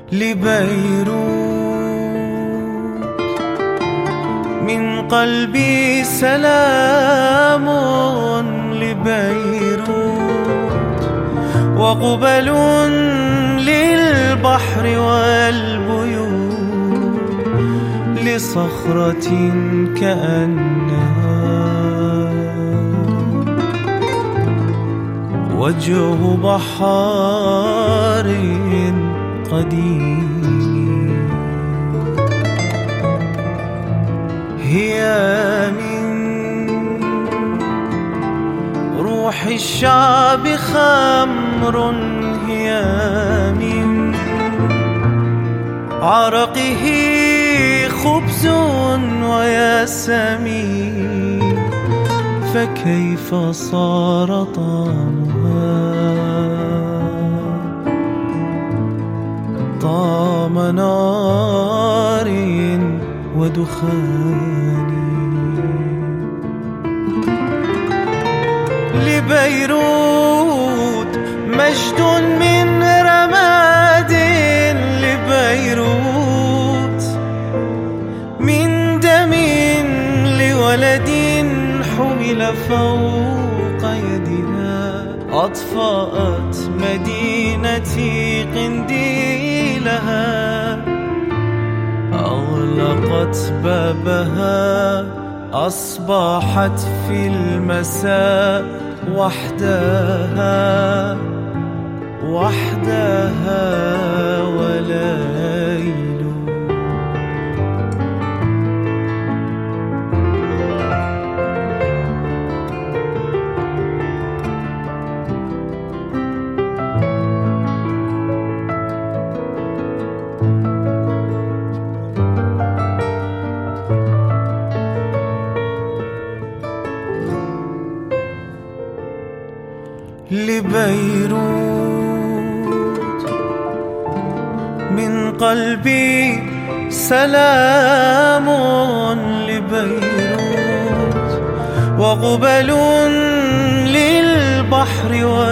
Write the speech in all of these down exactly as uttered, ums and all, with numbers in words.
لبيروت من قلبي سلام لبيروت، وقبل للبحر والبيوت لصخرة كأنها وجه بحار قديم. هي من روح الشعب خمر، هي من عرقه خبز وياسمين، فكيف صار طعمها طعم نار ودخان. لبيروت مجد من رماد، لبيروت من دم لولد حمل فوق يدها، أطفأت مدينتي قنديلها، أغلقت بابها، أصبحت في المساء وحدها وحدها وليل. لبيروت من قلبي سلام لبيروت، وقبل للبحر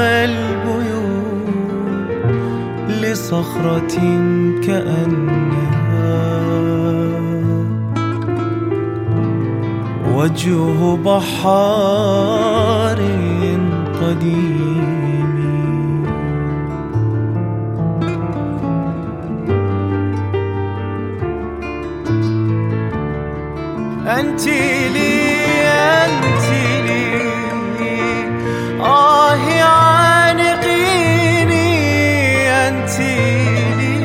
والبيوت لصخرة كأنها وجه بحار قديم. أنت لي أنت لي آه عانقيني، أنت لي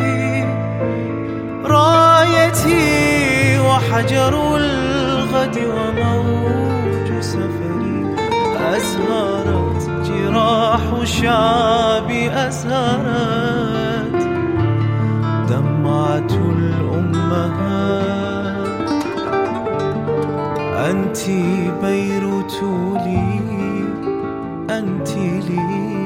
رايتي وحجر الغد وموج سفري، أزهرت جراح شعبي، أزهرت دمعة الأمهات. أنت بيروت لي، أنت لي